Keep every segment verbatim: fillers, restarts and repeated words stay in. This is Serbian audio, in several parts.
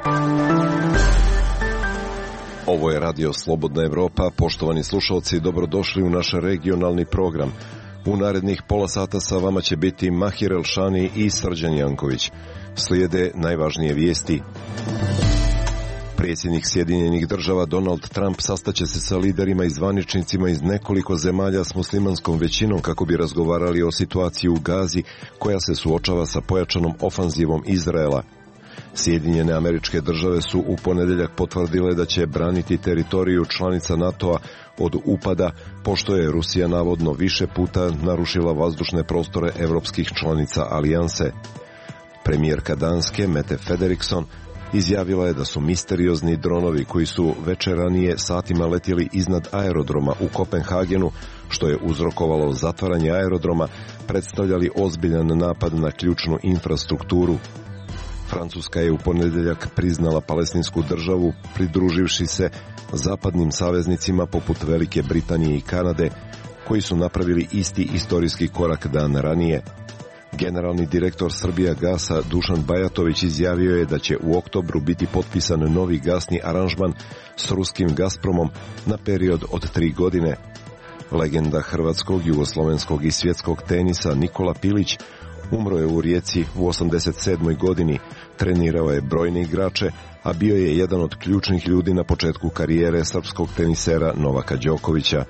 Ovo je Radio Slobodna Evropa. Poštovani slušalci, dobrodošli u naš regionalni program. U narednih pola sata sa vama će biti Mahir Elšani i Srđan Janković. Slijede najvažnije vijesti. Predsjednik Sjedinjenih država Donald Trump sastaće se sa liderima i zvaničnicima iz nekoliko zemalja s muslimanskom većinom kako bi razgovarali o situaciji u Gazi koja se suočava sa pojačanom ofanzivom Izraela. Sjedinjene Američke Države su u ponedjeljak potvrdile da će braniti teritoriju članica NATO-a od upada, pošto je Rusija navodno više puta narušila vazdušne prostore evropskih članica alijanse. Premijerka Danske Mette Frederiksen izjavila je da su misteriozni dronovi koji su večer ranije satima letjeli iznad aerodroma u Kopenhagenu, što je uzrokovalo zatvaranje aerodroma, predstavljali ozbiljan napad na ključnu infrastrukturu. Francuska je u ponedjeljak priznala palestinsku državu, pridruživši se zapadnim saveznicima poput Velike Britanije i Kanade, koji su napravili isti istorijski korak dan ranije. Generalni direktor Srbijagasa Dušan Bajatović izjavio je da će u oktobru biti potpisan novi gasni aranžman s ruskim Gazpromom na period od tri godine. Legenda hrvatskog, jugoslovenskog i svjetskog tenisa Nikola Pilić umro je u Rijeci u osamdeset sedmoj godini, trenirao je brojne igrače, a bio je jedan od ključnih ljudi na početku karijere srpskog tenisera Novaka Đokovića.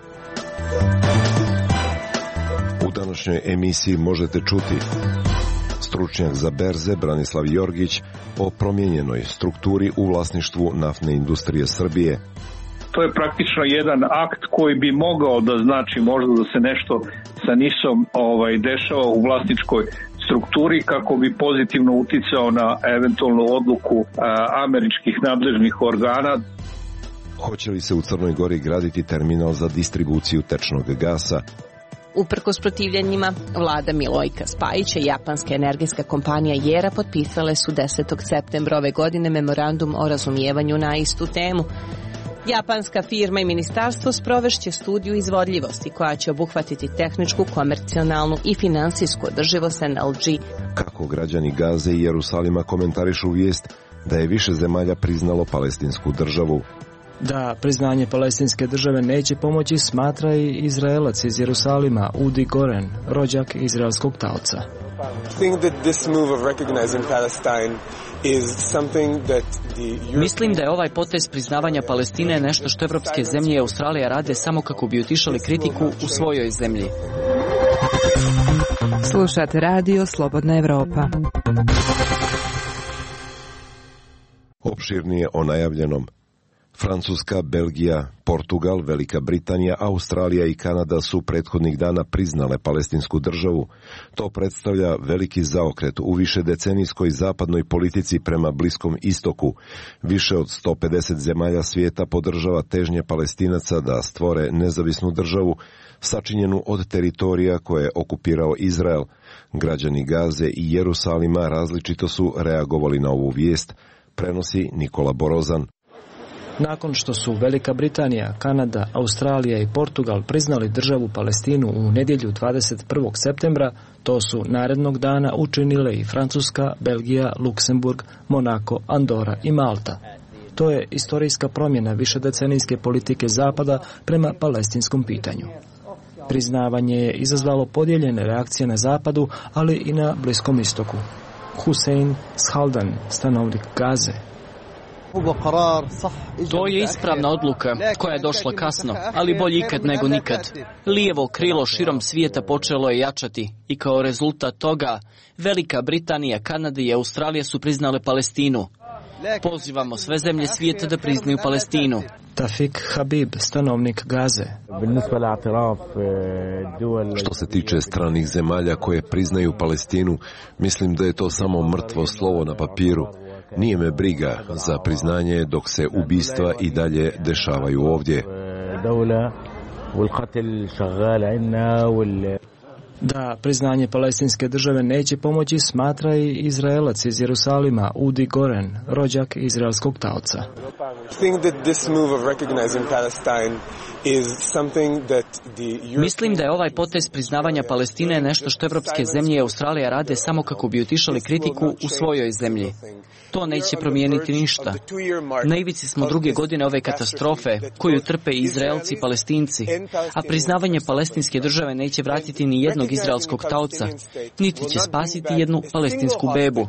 U današnjoj emisiji možete čuti stručnjak za berze Branislav Jorgić o promijenjenoj strukturi u vlasništvu naftne industrije Srbije. To je praktično jedan akt koji bi mogao da znači možda da se nešto sa nisom ovaj, dešava u vlasničkoj strukturi kako bi pozitivno uticao na eventualnu odluku a, američkih nadležnih organa. Hoće li se u Crnoj Gori graditi terminal za distribuciju tečnog gasa? Uprkos protivljenjima, vlada Milojka Spajića i japanska energetska kompanija JERA potpisale su desetog septembra ove godine memorandum o razumijevanju na istu temu. Japanska firma i ministarstvo sprovešće studiju izvodljivosti koja će obuhvatiti tehničku, komercionalnu i finansijsku održivost en el đe. Kako građani Gaze i Jerusalima komentarišu vijest da je više zemalja priznalo palestinsku državu? Da priznanje palestinske države neće pomoći, smatra i Izraelac iz Jerusalima Udi Goren, rođak izraelskog taoca. Mislim da je ovaj potez priznavanja Palestine nešto što evropske zemlje i Australija rade samo kako bi utišali kritiku u svojoj zemlji. Slušate Radio Slobodna Evropa. Opširnije o najavljenom. Francuska, Belgija, Portugal, Velika Britanija, Australija i Kanada su prethodnih dana priznale palestinsku državu. To predstavlja veliki zaokret u višedecenijskoj zapadnoj politici prema Bliskom istoku. Više od sto pedeset zemalja svijeta podržava težnje Palestinaca da stvore nezavisnu državu, sačinjenu od teritorija koje je okupirao Izrael. Građani Gaze i Jerusalima različito su reagovali na ovu vijest, prenosi Nikola Borozan. Nakon što su Velika Britanija, Kanada, Australija i Portugal priznali državu Palestinu u nedjelju dvadeset prvog septembra, to su narednog dana učinile i Francuska, Belgija, Luksemburg, Monako, Andora i Malta. To je istorijska promjena višedecenijske politike Zapada prema palestinskom pitanju. Priznavanje je izazvalo podijeljene reakcije na Zapadu, ali i na Bliskom istoku. Hussein Shaldan, stanovnik Gaze. To je ispravna odluka koja je došla kasno, ali bolje ikad nego nikad. Lijevo krilo širom svijeta počelo je jačati i kao rezultat toga Velika Britanija, Kanada i Australija su priznale Palestinu. Pozivamo sve zemlje svijeta da priznaju Palestinu. Tafik Habib, stanovnik Gaze. Što se tiče stranih zemalja koje priznaju Palestinu, mislim da je to samo mrtvo slovo na papiru. Nije me briga za priznanje dok se ubistva i dalje dešavaju ovdje. Da priznanje palestinske države neće pomoći, smatra i Izraelac iz Jerusalima, Udi Goren, rođak izraelskog taoca. Mislim da je ovaj potez priznavanja Palestine nešto što evropske zemlje i Australija rade samo kako bi utišali kritiku u svojoj zemlji. To neće promijeniti ništa. Na ivici smo druge godine ove katastrofe koju trpe i Izraelci i Palestinci, a priznavanje palestinske države neće vratiti ni jednog izraelskog taoca, niti će spasiti jednu palestinsku bebu.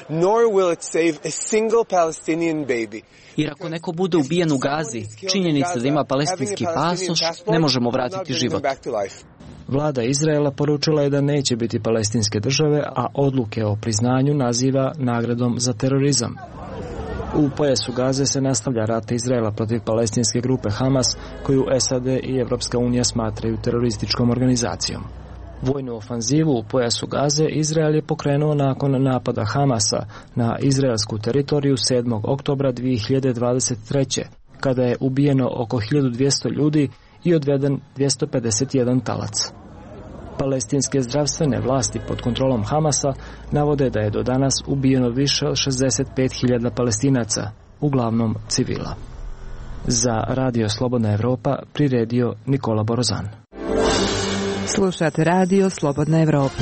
Jer ako neko bude ubijen u Gazi, činjenica da ima palestinski pasoš, ne možemo vratiti život. Vlada Izraela poručila je da neće biti palestinske države, a odluke o priznanju naziva nagradom za terorizam. U pojasu Gaze se nastavlja rat Izraela protiv palestinske grupe Hamas, koju S A D i Evropska unija smatraju terorističkom organizacijom. Vojnu ofanzivu u pojasu Gaze Izrael je pokrenuo nakon napada Hamasa na izraelsku teritoriju sedmog oktobra dvije hiljade dvadeset treće. kada je ubijeno oko hiljadu dvjesto ljudi i odveden dvjesto pedeset jedan talac. Palestinske zdravstvene vlasti pod kontrolom Hamasa navode da je do danas ubijeno više od šezdeset pet hiljada Palestinaca, uglavnom civila. Za Radio Slobodna Evropa priredio Nikola Borozan. Slušate Radio Slobodna Evropa.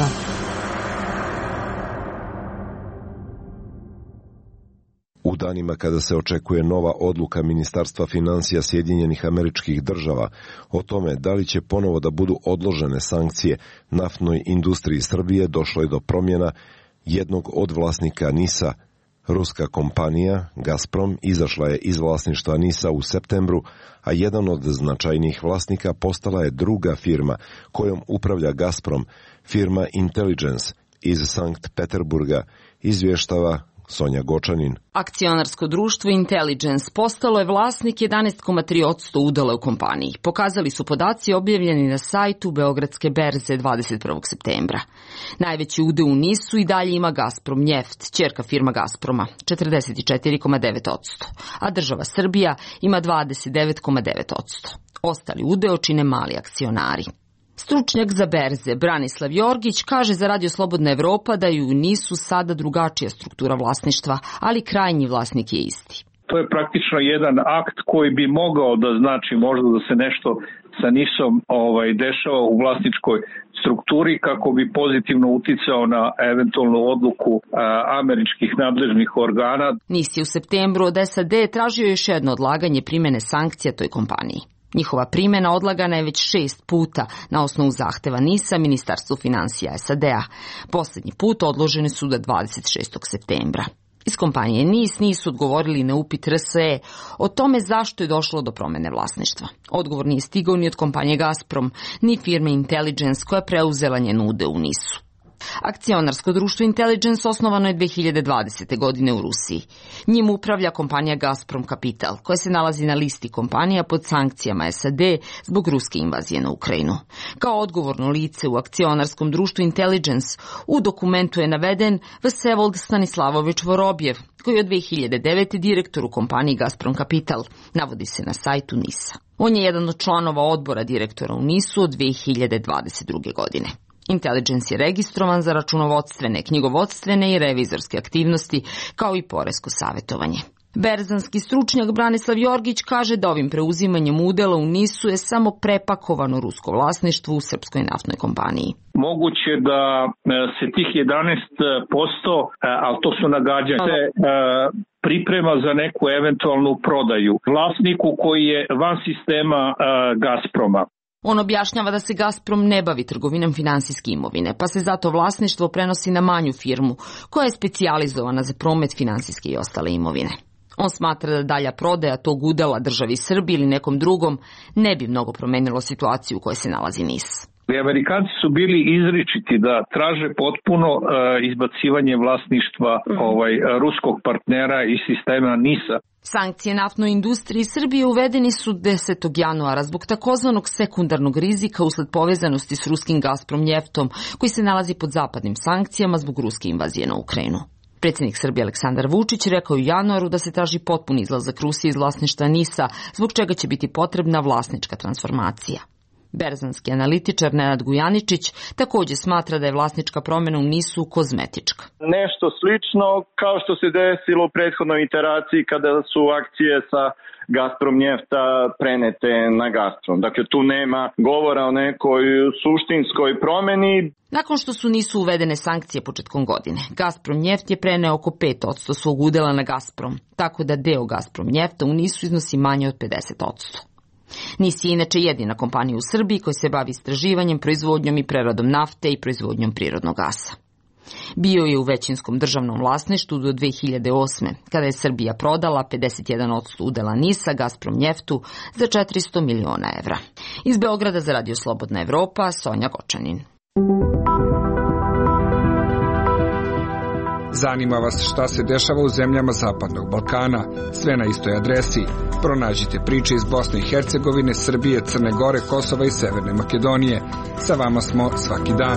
U danima kada se očekuje nova odluka Ministarstva financija Sjedinjenih Američkih Država o tome da li će ponovo da budu odložene sankcije naftnoj industriji Srbije, došlo je do promjena jednog od vlasnika NIS-a. Ruska kompanija Gazprom izašla je iz vlasništva NIS-a u septembru, a jedan od značajnijih vlasnika postala je druga firma kojom upravlja Gazprom, firma Intelligence iz Sankt Peterburga, izvještava Sonja Gočanin. Akcionarsko društvo Intelligence postalo je vlasnik jedanaest zarez tri posto udjela u kompaniji. Pokazali su podaci objavljeni na sajtu Beogradske berze dvadeset prvog septembra. Najveći udeo u NIS-u i dalje ima Gazprom Njeft, ćerka firma Gazproma, četrdeset četiri zarez devet posto, a država Srbija ima dvadeset devet zarez devet posto. Ostali udeo čine mali akcionari. Stručnjak za berze Branislav Jorgić kaže za Radio Slobodna Evropa da je u NIS-u sada drugačija struktura vlasništva, ali krajnji vlasnik je isti. To je praktično jedan akt koji bi mogao da znači možda da se nešto sa NIS-om ovaj, dešava u vlasničkoj strukturi kako bi pozitivno uticao na eventualnu odluku a, američkih nadležnih organa. NIS je u septembru od S A D tražio još jedno odlaganje primjene sankcija toj kompaniji. Njihova primjena odlagana je već šest puta na osnovu zahteva NIS-a Ministarstvu financija S A D-a. Posljednji put odloženi su do dvadeset šestog septembra. Iz kompanije NIS nisu odgovorili na upit R S E o tome zašto je došlo do promjene vlasništva. Odgovor nije stigao ni od kompanije Gazprom, ni firme Intelligence koja je preuzela njen udeo u NIS-u. Akcionarsko društvo Intelligence osnovano je dvije hiljade dvadesete. godine u Rusiji. Njim upravlja kompanija Gazprom Capital, koja se nalazi na listi kompanija pod sankcijama S A D zbog ruske invazije na Ukrajinu. Kao odgovorno lice u akcionarskom društvu Intelligence u dokumentu je naveden Vsevold Stanislavović Vorobjev, koji je od dvije hiljade devete. direktor u kompaniji Gazprom Capital, navodi se na sajtu NIS-a. On je jedan od članova odbora direktora u NIS-u od dvije hiljade dvadeset druge. godine. Intelligence je registrovan za računovodstvene, knjigovodstvene i revizorske aktivnosti, kao i poresko savjetovanje. Berzanski stručnjak Branislav Jorgić kaže da ovim preuzimanjem udjela u NIS-u je samo prepakovano rusko vlasništvo u srpskoj naftnoj kompaniji. Moguće da se tih jedanaest posto, ali to su nagađanja, se priprema za neku eventualnu prodaju vlasniku koji je van sistema Gazproma. On objašnjava da se Gazprom ne bavi trgovinom finansijske imovine, pa se zato vlasništvo prenosi na manju firmu koja je specijalizovana za promet finansijske i ostale imovine. On smatra da dalja prodaja tog udjela državi Srbiji ili nekom drugom ne bi mnogo promenilo situaciju u kojoj se nalazi NIS. Amerikanci su bili izričiti da traže potpuno uh, izbacivanje vlasništva mm. ovaj, ruskog partnera iz sistema NIS-a. Sankcije naftnoj industriji Srbije uvedeni su desetog januara zbog takozvanog sekundarnog rizika usled povezanosti s ruskim Gazprom Njeftom, koji se nalazi pod zapadnim sankcijama zbog ruske invazije na Ukrajinu. Predsjednik Srbije Aleksandar Vučić rekao u januaru da se traži potpun izlazak Rusije iz vlasništva NIS-a, zbog čega će biti potrebna vlasnička transformacija. Berzanski analitičar Nenad Gujaničić također smatra da je vlasnička promjena u Nisu kozmetička. Nešto slično kao što se desilo u prethodnoj iteraciji kada su akcije sa Gazprom Njefta prenete na Gazprom. Dakle, tu nema govora o nekoj suštinskoj promjeni. Nakon što su Nisu uvedene sankcije početkom godine, Gazprom Njeft je preneo oko pet posto svog udjela na Gazprom, tako da deo Gazprom Njefta u Nisu iznosi manje od pedeset posto. Nis je inače jedina kompanija u Srbiji koja se bavi istraživanjem, proizvodnjom i preradom nafte i proizvodnjom prirodnog gasa. Bio je u većinskom državnom vlasništvu do dve hiljade osme. kada je Srbija prodala pedeset jedan posto udjela Nisa Gazprom Njeftu za četiristo miliona evra. Iz Beograda za Radio Slobodna Evropa, Sonja Gočanin. Zanima vas šta se dešava u zemljama Zapadnog Balkana? Sve na istoj adresi. Pronađite priče iz Bosne i Hercegovine, Srbije, Crne Gore, Kosova i Severne Makedonije. Sa vama smo svaki dan.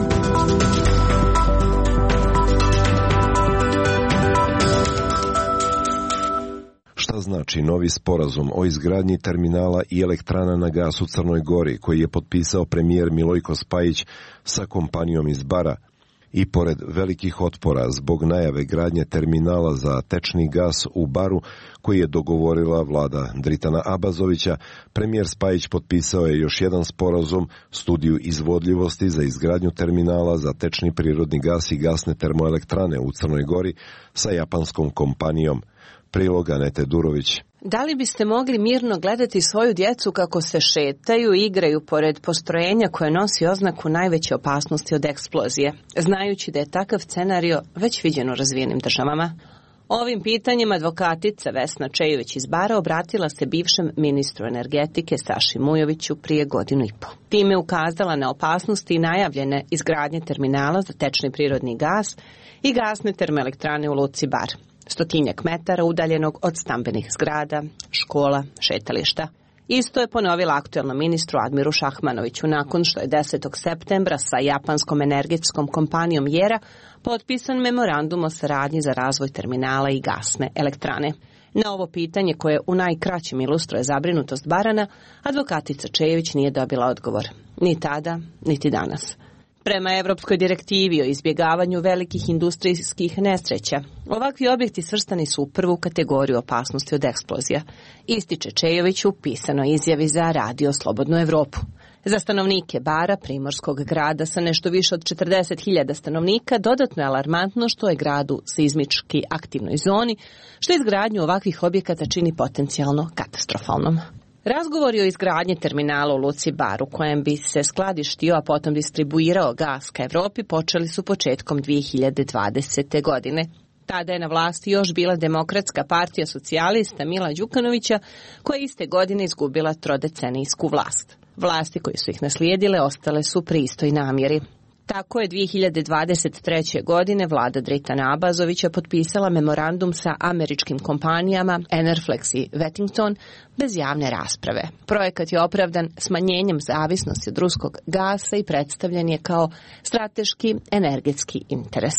Šta znači novi sporazum o izgradnji terminala i elektrana na gas u Crnoj Gori koji je potpisao premijer Milojko Spajić sa kompanijom iz Bara? I pored velikih otpora zbog najave gradnje terminala za tečni gas u Baru koji je dogovorila vlada Dritana Abazovića, premijer Spajić potpisao je još jedan sporazum, studiju izvodljivosti za izgradnju terminala za tečni prirodni gas i gasne termoelektrane u Crnoj Gori sa japanskom kompanijom. Prilog Anete Durović. Da li biste mogli mirno gledati svoju djecu kako se šetaju i igraju pored postrojenja koje nosi oznaku najveće opasnosti od eksplozije, znajući da je takav scenario već viđen u razvijenim državama? Ovim pitanjem advokatica Vesna Čejović iz Bara obratila se bivšem ministru energetike Saši Mujoviću prije godinu i po. Time ukazala na opasnosti i najavljene izgradnje terminala za tečni prirodni gas i gasne termoelektrane u luci Bar, stotinjak metara udaljenog od stambenih zgrada, škola, šetališta. Isto je ponovila aktuelnom ministru Admiru Šahmanoviću nakon što je desetog septembra sa japanskom energetskom kompanijom Jera potpisan memorandum o saradnji za razvoj terminala i gasne elektrane. Na ovo pitanje, koje u najkraćem ilustruje zabrinutost Barana, advokatica Čejević nije dobila odgovor. Ni tada, niti danas. Prema Evropskoj direktivi o izbjegavanju velikih industrijskih nesreća, ovakvi objekti svrstani su u prvu kategoriju opasnosti od eksplozija, ističe Čejović u pisanoj izjavi za Radio Slobodnu Evropu. Za stanovnike Bara, primorskog grada sa nešto više od četrdeset hiljada stanovnika, dodatno je alarmantno što je grad u seizmički aktivnoj zoni, što izgradnju ovakvih objekata čini potencijalno katastrofalnom. Razgovori o izgradnji terminala u luci Bar, u kojem bi se skladištio, a potom distribuirao gas ka Evropi, počeli su početkom dvije hiljade dvadesete. godine. Tada je na vlasti još bila Demokratska partija socijalista Mila Đukanovića, koja iste godine izgubila trodecenijsku vlast. Vlasti koje su ih naslijedile ostale su pri istoj namjeri. Tako je dvije hiljade dvadeset treće. godine vlada Dritana Abazovića potpisala memorandum sa američkim kompanijama Enerflex i Wettington bez javne rasprave. Projekat je opravdan smanjenjem zavisnosti od ruskog gasa i predstavljen je kao strateški energetski interes.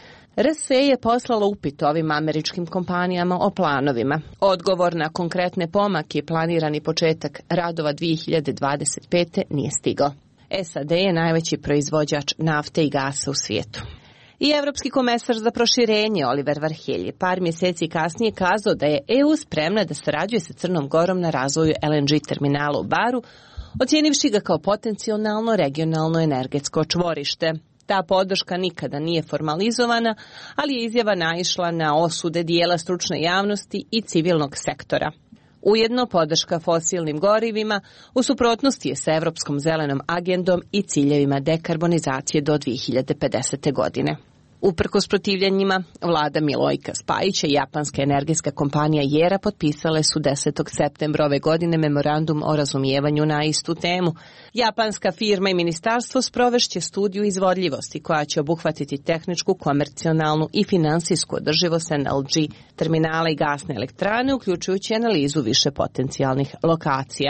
R S E je poslalo upit ovim američkim kompanijama o planovima. Odgovor na konkretne pomake i planirani početak radova dvije hiljade dvadeset pete. nije stigao. S A D je najveći proizvođač nafte i gasa u svijetu. I Evropski komesar za proširenje Oliver Varhelj je par mjeseci kasnije kazao da je E U spremna da sarađuje sa Crnom Gorom na razvoju L N G terminala u Baru, ocijenivši ga kao potencijalno regionalno energetsko čvorište. Ta podrška nikada nije formalizovana, ali je izjava naišla na osude dijela stručne javnosti i civilnog sektora. Ujedno podrška fosilnim gorivima u suprotnosti je sa Evropskom zelenom agendom i ciljevima dekarbonizacije do dvije hiljade pedesete. godine. Uprkos protivljenjima, vlada Milojka Spajića i japanska energetska kompanija Jera potpisale su desetog septembra ove godine memorandum o razumijevanju na istu temu. Japanska firma i ministarstvo sprovešće studiju izvodljivosti koja će obuhvatiti tehničku, komercionalnu i finansijsku održivost N L G terminala i gasne elektrane, uključujući analizu više potencijalnih lokacija.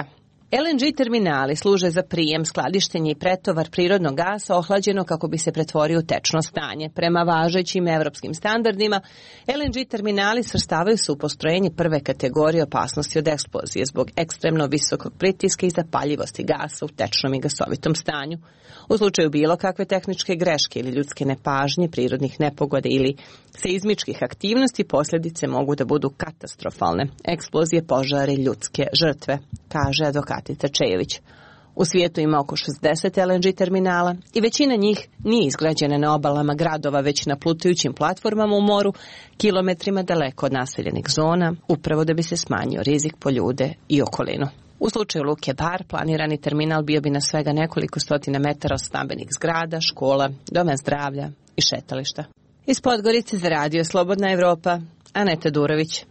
L N G terminali služe za prijem, skladištenje i pretovar prirodnog gasa ohlađeno kako bi se pretvorio u tečno stanje. Prema važećim evropskim standardima, L N G terminali svrstavaju se u postrojenje prve kategorije opasnosti od eksplozije zbog ekstremno visokog pritiska i zapaljivosti gasa u tečnom i gasovitom stanju. U slučaju bilo kakve tehničke greške ili ljudske nepažnje, prirodnih nepogoda ili seizmičkih aktivnosti, posljedice mogu da budu katastrofalne. Eksplozije, požare, ljudske žrtve, kaže advokatica Čejević. U svijetu ima oko šezdeset L N G terminala i većina njih nije izgrađena na obalama gradova, već na plutajućim platformama u moru, kilometrima daleko od naseljenih zona, upravo da bi se smanjio rizik po ljude i okolinu. U slučaju Luke Bar, planirani terminal bio bi na svega nekoliko stotina metara od stambenih zgrada, škola, doma zdravlja i šetališta. Iz Podgorice za radio Slobodna Evropa, Aneta Durović.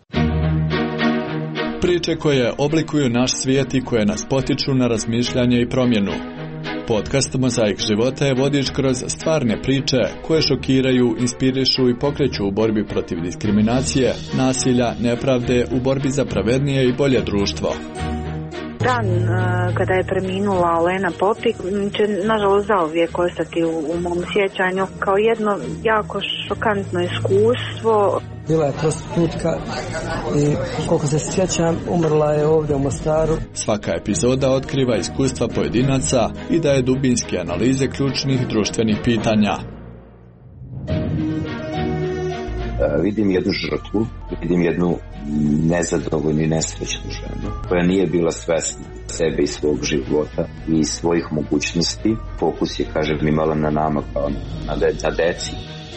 Priče koje oblikuju naš svijet i koje nas potiču na razmišljanje i promjenu. Podcast Mozaik života je vodič kroz stvarne priče koje šokiraju, inspirišu i pokreću u borbi protiv diskriminacije, nasilja, nepravde, u borbi za pravednije i bolje društvo. Dan kada je preminula Olena Popik će nažalost zauvijek ostati u, u mom sjećanju kao jedno jako šokantno iskustvo. Bila je prostitutka i koliko se sjećam umrla je ovdje u Mostaru. Svaka epizoda otkriva iskustva pojedinaca i daje dubinske analize ključnih društvenih pitanja. Vidim jednu žrtvu, vidim jednu nezadovoljnu i nesrećnu ženu koja nije bila svesna sebe i svog života i svojih mogućnosti. Fokus je, kažem, imala na nama kao na, de, na deci.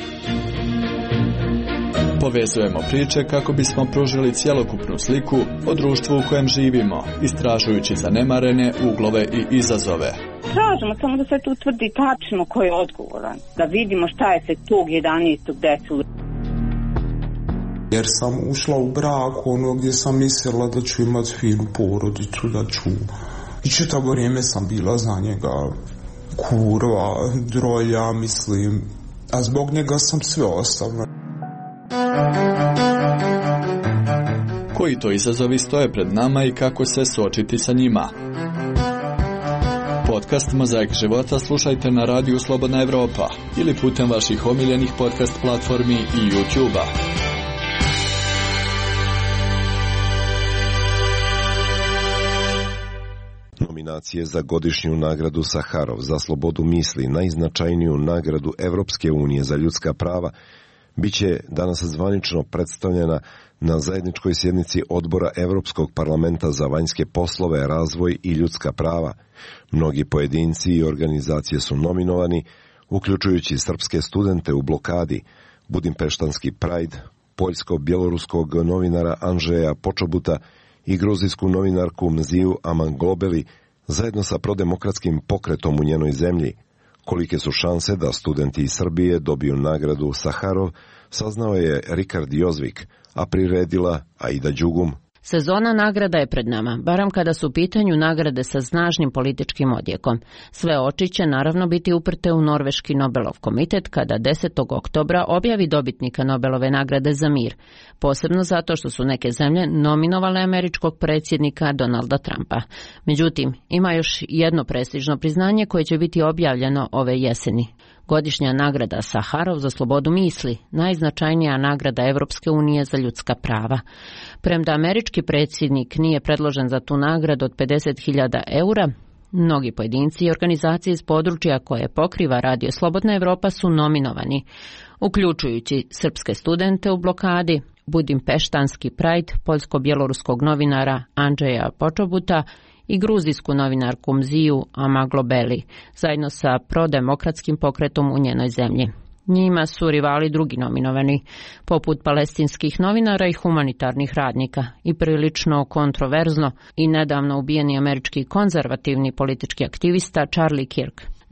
Povezujemo priče kako bismo pružili cjelokupnu sliku o društvu u kojem živimo, istražujući zanemarene uglove i izazove. Tražimo samo da se tu utvrdi tačno ko je odgovoran, da vidimo šta je se tog jedanaestog desilo. Jer sam ušla u brak ono gdje sam mislila da ću imati finu porodicu, da ću... I čitavo vrijeme sam bila za njega kurva, drolja, mislim. A zbog njega sam sve ostavila. Koji to izazovi stoje pred nama i kako se suočiti sa njima? Podcast Mozaik života slušajte na radiju Slobodna Evropa ili putem vaših omiljenih podcast platformi i YouTube-a. Nominacije za godišnju nagradu Saharov za slobodu misli, najznačajniju nagradu Evropske unije za ljudska prava, biće danas zvanično predstavljena na zajedničkoj sjednici Odbora Evropskog parlamenta za vanjske poslove, razvoj i ljudska prava. Mnogi pojedinci i organizacije su nominovani, uključujući srpske studente u blokadi, budimpeštanski Pride, poljsko-bjeloruskog novinara Andžeja Počobuta i gruzijsku novinarku Mziju Amanglobeli, zajedno sa prodemokratskim pokretom u njenoj zemlji. Kolike su šanse da studenti iz Srbije dobiju nagradu Saharov, saznao je Rikard Jozvik, a priredila Aida Đugum. Sezona nagrada je pred nama, barem kada su u pitanju nagrade sa snažnim političkim odjekom. Sve oči će naravno biti uprte u Norveški Nobelov komitet kada desetog oktobra objavi dobitnika Nobelove nagrade za mir, posebno zato što su neke zemlje nominovale američkog predsjednika Donalda Trumpa. Međutim, ima još jedno prestižno priznanje koje će biti objavljeno ove jeseni. Godišnja nagrada Saharov za slobodu misli, najznačajnija nagrada Evropske unije za ljudska prava. Premda američki predsjednik nije predložen za tu nagradu od pedeset hiljada eura, mnogi pojedinci i organizacije iz područja koje pokriva Radio Slobodna Evropa su nominovani, uključujući srpske studente u blokadi, budimpeštanski Pride, poljsko-bjeloruskog novinara Andžeja Počobuta i gruzijsku novinarku Mziju Amaglobeli, zajedno sa prodemokratskim pokretom u njenoj zemlji. Njima su rivali drugi nominovani, poput palestinskih novinara i humanitarnih radnika, i prilično kontroverzno i nedavno ubijeni američki konzervativni politički aktivista Charlie Kirk.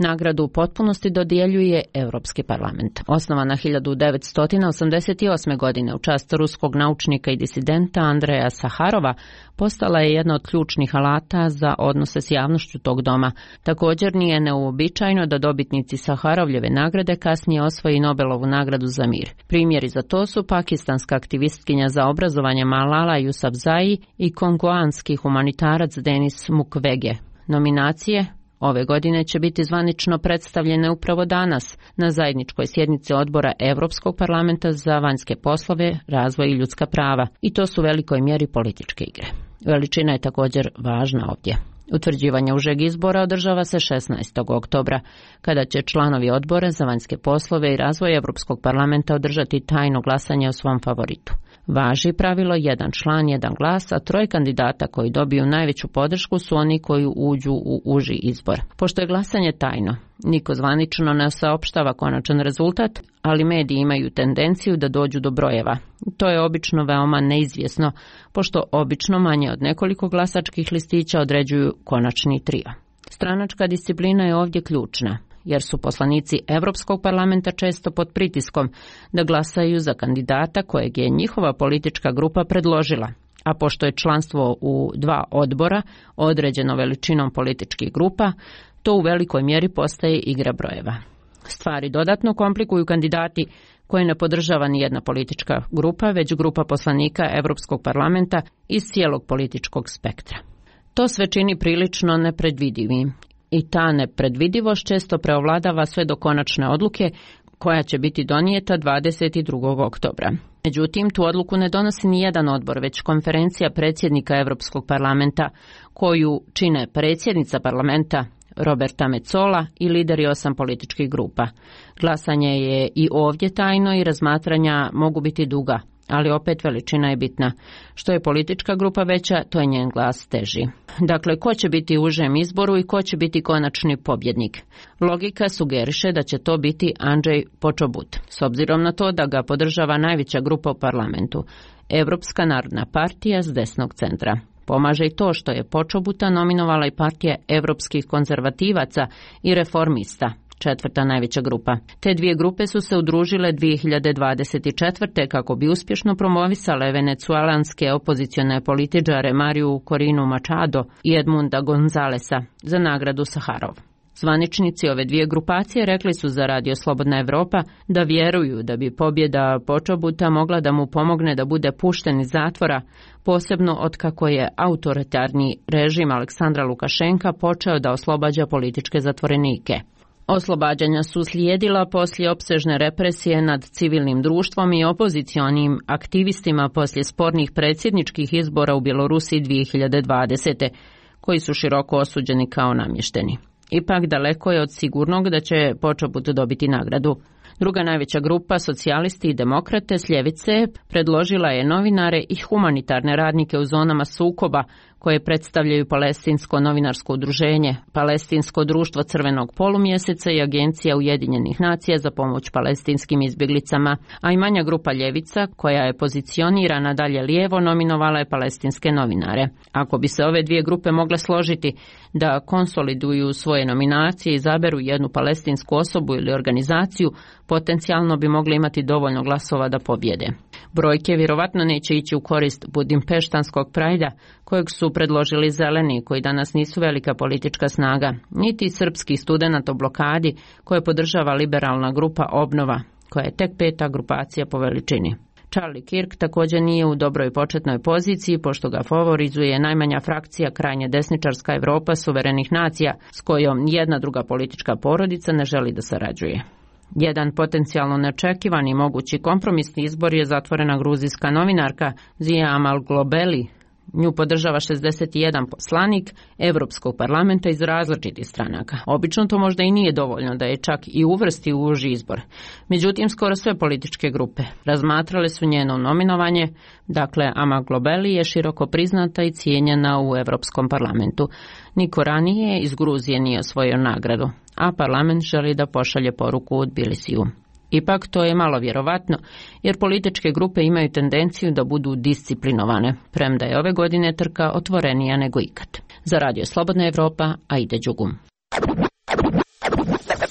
Nagradu u potpunosti dodjeljuje Europski parlament. Osnovana hiljadu devetsto osamdeset osme. godine u čast ruskog naučnika i disidenta Andreja Saharova, postala je jedna od ključnih alata za odnose s javnošću tog doma. Također nije neuobičajeno da dobitnici Saharovljeve nagrade kasnije osvoji Nobelovu nagradu za mir. Primjeri za to su pakistanska aktivistkinja za obrazovanje Malala Yousafzai i kongoanski humanitarac Denis Mukwege. Nominacije ove godine će biti zvanično predstavljene upravo danas na zajedničkoj sjednici odbora Europskog parlamenta za vanjske poslove, razvoj i ljudska prava. I to su u velikoj mjeri političke igre. Veličina je također važna ovdje. Utvrđivanje užeg izbora održava se šesnaestog oktobra, kada će članovi odbora za vanjske poslove i razvoj Europskog parlamenta održati tajno glasanje o svom favoritu. Važi pravilo jedan član, jedan glas, a troje kandidata koji dobiju najveću podršku su oni koji uđu u uži izbor. Pošto je glasanje tajno, niko zvanično ne saopštava konačan rezultat, ali mediji imaju tendenciju da dođu do brojeva. To je obično veoma neizvjesno, pošto obično manje od nekoliko glasačkih listića određuju konačni trio. Stranačka disciplina je ovdje ključna, jer su poslanici Europskog parlamenta često pod pritiskom da glasaju za kandidata kojeg je njihova politička grupa predložila, a pošto je članstvo u dva odbora određeno veličinom političkih grupa, to u velikoj mjeri postaje igra brojeva. Stvari dodatno komplikuju kandidati koje ne podržava ni jedna politička grupa, već grupa poslanika Europskog parlamenta iz cijelog političkog spektra. To sve čini prilično nepredvidivim. I ta nepredvidivost često preovladava sve do konačne odluke koja će biti donijeta dvadeset drugog oktobra. Međutim, tu odluku ne donosi ni jedan odbor, već konferencija predsjednika Europskog parlamenta, koju čine predsjednica parlamenta Roberta Metsola i lideri osam političkih grupa. Glasanje je i ovdje tajno i razmatranja mogu biti duga, ali opet veličina je bitna. Što je politička grupa veća, to je njen glas teži. Dakle, ko će biti u užem izboru i ko će biti konačni pobjednik? Logika sugeriše da će to biti Andrej Počobut, s obzirom na to da ga podržava najveća grupa u parlamentu, Europska narodna partija s desnog centra. Pomaže i to što je Počobuta nominovala i partija europskih konzervativaca i reformista, četvrta najveća grupa. Te dvije grupe su se udružile dvije hiljade dvadeset četvrte kako bi uspješno promovisale venecuelanske opozicione političare Mariju Corinu Machado i Edmunda Gonzalesa za nagradu Saharov. Zvaničnici ove dvije grupacije rekli su za Radio Slobodna Evropa da vjeruju da bi pobjeda Počobuta mogla da mu pomogne da bude pušten iz zatvora, posebno otkako je autoritarni režim Aleksandra Lukašenka počeo da oslobađa političke zatvorenike. Oslobađanja su slijedila poslije opsežne represije nad civilnim društvom i opozicionim aktivistima poslije spornih predsjedničkih izbora u Bjelorusiji dvije hiljade dvadesete, koji su široko osuđeni kao namješteni. Ipak daleko je od sigurnog da će Počobut dobiti nagradu. Druga najveća grupa, socijalisti i demokrate s ljevice, predložila je novinare i humanitarne radnike u zonama sukoba koje predstavljaju Palestinsko novinarsko udruženje, Palestinsko društvo Crvenog polumjeseca i Agencija Ujedinjenih nacija za pomoć palestinskim izbjeglicama, a i manja grupa ljevica, koja je pozicionirana dalje lijevo, nominovala je palestinske novinare. Ako bi se ove dvije grupe mogle složiti da konsoliduju svoje nominacije i izaberu jednu palestinsku osobu ili organizaciju, potencijalno bi mogli imati dovoljno glasova da pobjede. Brojke vjerovatno neće ići u korist budimpeštanskog prajda, kojeg su predložili zeleni, koji danas nisu velika politička snaga, niti srpskih studenata o blokadi, koje podržava liberalna grupa Obnova, koja je tek peta grupacija po veličini. Charlie Kirk također nije u dobroj početnoj poziciji, pošto ga favorizuje najmanja frakcija krajnje desničarska Evropa suverenih nacija, s kojom jedna druga politička porodica ne želi da sarađuje. Jedan potencijalno neočekivani mogući kompromisni izbor je zatvorena gruzijska novinarka Zia Amalglobeli. Nju podržava šezdeset jedan poslanik Europskog parlamenta iz različitih stranaka. Obično to možda i nije dovoljno da je čak i uvrsti u uži izbor. Međutim, skoro sve političke grupe razmatrale su njeno nominovanje, dakle Amalglobeli je široko priznata i cijenjena u Europskom parlamentu. Niko ranije iz Gruzije nije osvojio nagradu, a parlament želi da pošalje poruku u Tbilisiju. Ipak to je malo vjerovatno, jer političke grupe imaju tendenciju da budu disciplinovane, premda je ove godine trka otvorenija nego ikad. Za Radio Slobodna Evropa, Aida Đugum.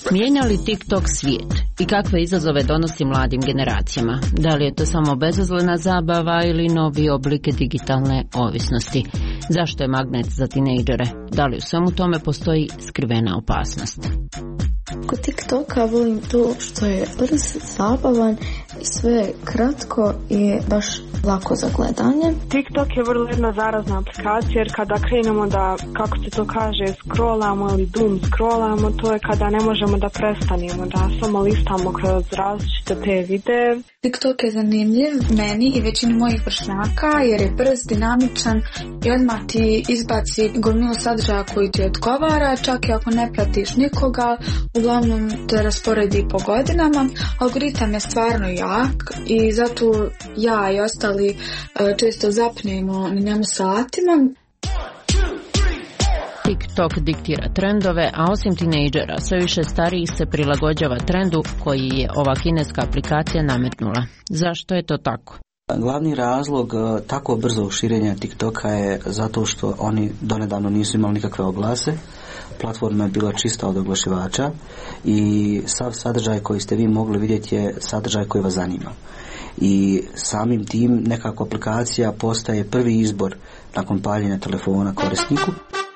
Mijenja li TikTok svijet i kakve izazove donosi mladim generacijama? Da li je to samo bezazlena zabava ili novi oblik digitalne ovisnosti? Zašto je magnet za tinejdžere? Da li u svemu tome postoji skrivena opasnost? Kod TikToka volim to što je brz, zabavan i sve je kratko i baš lako za gledanje. TikTok je vrlo jedna zarazna aplikacija jer kada krenemo da, kako se to kaže, scrollamo ili doom scrollamo, to je kada ne možemo da prestanemo, da samo listamo kroz različite te videe. TikTok je zanimljiv meni i većini mojih vršnjaka jer je brz, dinamičan i odmah ti izbaci gomilu sadržaja koji ti odgovara, čak i ako ne pratiš nikoga, uglavnom te rasporedi po godinama. Algoritam je stvarno jak i zato ja i ostali često zapnemo na njemu satima. TikTok diktira trendove, a osim tinejdžera, sve više starijih se prilagođava trendu koji je ova kineska aplikacija nametnula. Zašto je to tako? Glavni razlog tako brzog širenja TikToka je zato što oni donedavno nisu imali nikakve oglase. Platforma je bila čista od oglašivača i sav sadržaj koji ste vi mogli vidjeti je sadržaj koji vas zanima. I samim tim nekako aplikacija postaje prvi izbor nakon paljenja telefona korisniku.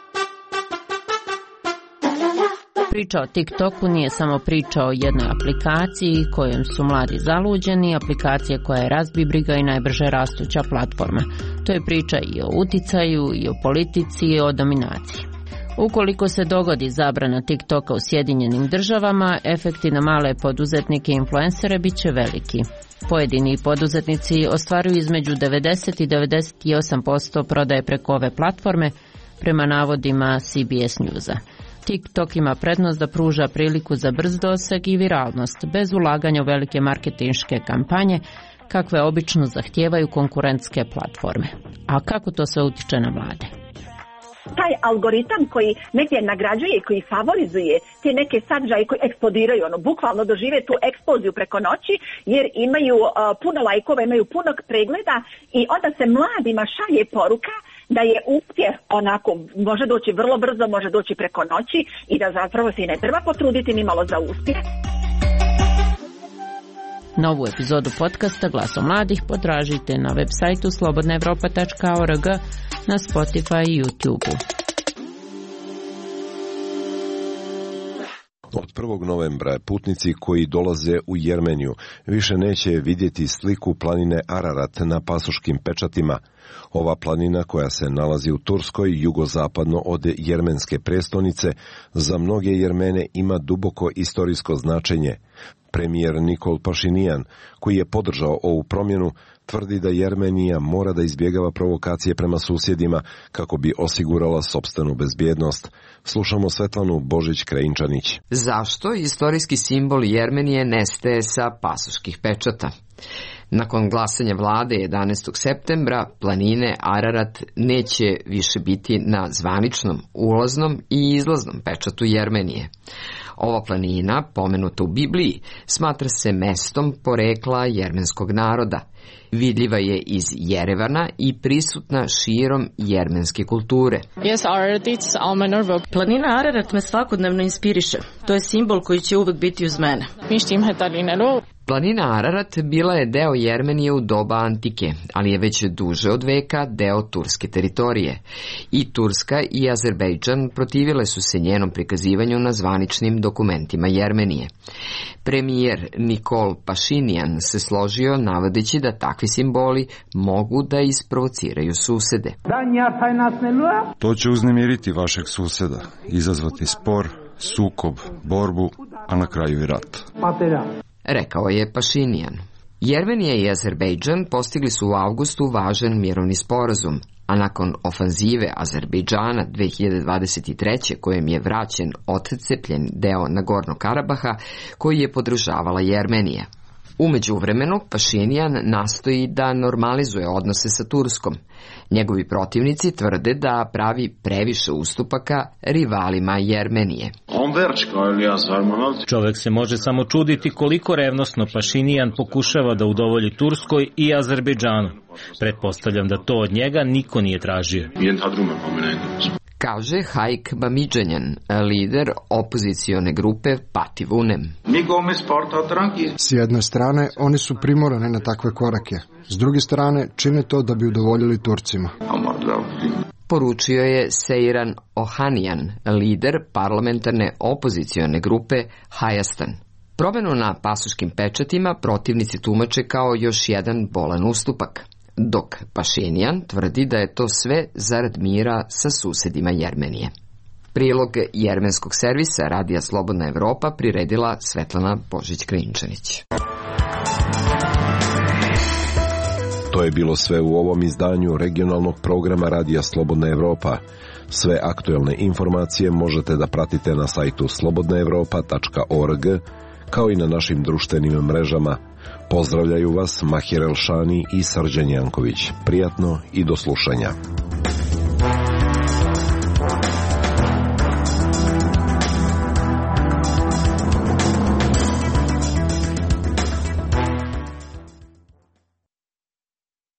Priča o TikToku nije samo priča o jednoj aplikaciji kojom su mladi zaluđeni, aplikacija koja je razbibriga i najbrže rastuća platforma. To je priča i o uticaju, i o politici, i o dominaciji. Ukoliko se dogodi zabrana TikToka u Sjedinjenim državama, efekti na male poduzetnike i influencere bit će veliki. Pojedini poduzetnici ostvaruju između devedeset i devedeset osam posto prodaje preko ove platforme, prema navodima C B S Newsa. TikTok ima prednost da pruža priliku za brz doseg i viralnost, bez ulaganja u velike marketinške kampanje, kakve obično zahtijevaju konkurentske platforme. A kako to sve utiče na mlade? Taj algoritam koji negdje nagrađuje i koji favorizuje te neke sadržaje koji eksplodiraju, ono, bukvalno dožive tu eksploziju preko noći jer imaju uh, puno lajkova, imaju puno pregleda i onda se mladima šalje poruka da je uspjeh onako, može doći vrlo brzo, može doći preko noći i da zapravo se i ne treba potruditi ni malo za uspjeh. Novu epizodu podcasta Glaso mladih potražite na web sajtu slobodna evropa tačka org, na Spotify i YouTube. Od prvog novembra putnici koji dolaze u Jermeniju više neće vidjeti sliku planine Ararat na pasoškim pečatima. Ova planina, koja se nalazi u Turskoj, jugozapadno od jermenske prestonice, za mnoge Jermene ima duboko istorijsko značenje. Premijer Nikol Pašinijan, koji je podržao ovu promjenu, tvrdi da Jermenija mora da izbjegava provokacije prema susjedima kako bi osigurala sopstvenu bezbjednost. Slušamo Svetlanu Božić-Krajinčanić. Zašto istorijski simbol Jermenije nestaje sa pasoških pečata? Nakon glasanja vlade jedanaestog septembra, planine Ararat neće više biti na zvaničnom ulaznom i izlaznom pečatu Jermenije. Ova planina, pomenuta u Bibliji, smatra se mestom porekla jermenskog naroda. Vidljiva je iz Jerevana i prisutna širom jermenske kulture. Planina Ararat me svakodnevno inspiriše. To je simbol koji će uvek biti uz mene. Planina Ararat bila je deo Jermenije u doba antike, ali je već duže od veka deo turske teritorije. I Turska i Azerbejdžan protivile su se njenom prikazivanju na zvaničnim dokumentima Jermenije. Premijer Nikol Pašinijan se složio navodeći da takvi simboli mogu da isprovociraju susede. To će uznemiriti vašeg suseda, izazvati spor, sukob, borbu, a na kraju i rat. Rekao je Pašinijan. Jermenija i Azerbejdžan postigli su u avgustu važan mirovni sporazum, a nakon ofanzive Azerbejdžana dve hiljade dvadeset treće kojem je vraćen otcepljen deo Nagornog Karabaha koji je podržavala Jermenija. U međuvremenu Pašinijan nastoji da normalizuje odnose sa Turskom. Njegovi protivnici tvrde da pravi previše ustupaka rivalima Jermenije. Čovek se može samo čuditi koliko revnosno Pašinijan pokušava da udovolji Turskoj i Azerbejdžanu. Pretpostavljam da to od njega niko nije tražio. kaže Haik Bamidženjan, lider opozicione grupe Pati Vunem. S jedne strane, oni su primorani na takve korake. S druge strane, čine to da bi udovoljili Turcima. Poručio je Seiran Ohanijan, lider parlamentarne opozicione grupe Hayastan. Promenu na pasoškim pečatima protivnici tumače kao još jedan bolan ustupak, dok Pašinjan tvrdi da je to sve zarad mira sa susedima Jermenije. Prilog jermenskog servisa Radija Slobodna Evropa priredila Svetlana Božić-Krinčanić. To je bilo sve u ovom izdanju regionalnog programa Radija Slobodna Evropa. Sve aktuelne informacije možete da pratite na sajtu slobodna evropa tačka org, kao i na našim društvenim mrežama. Pozdravljaju vas Mahir Elšani i Srđan Janković. Prijatno i do slušanja.